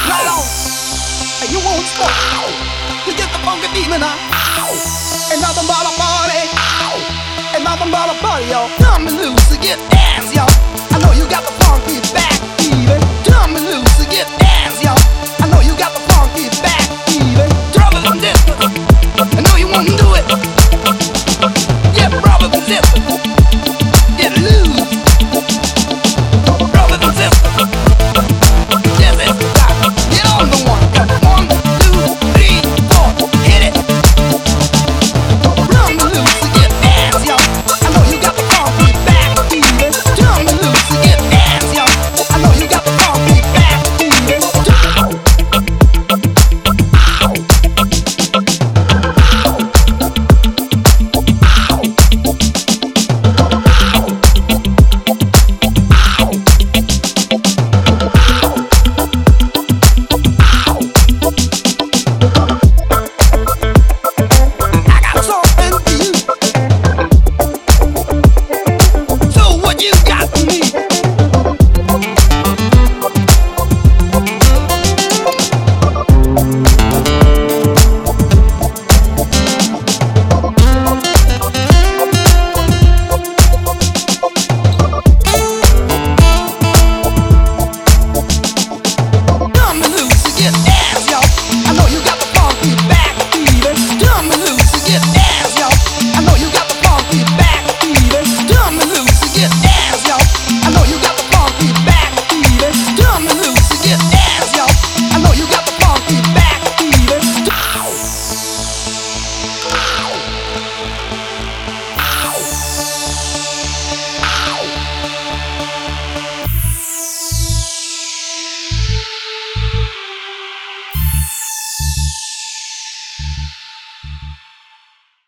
Right on. And you won't stop. You get the funky demon out. Ain't nothing but a party. Ain't nothing but a party, y'all. Come and loose to get dance, y'all. I know you got the funky back.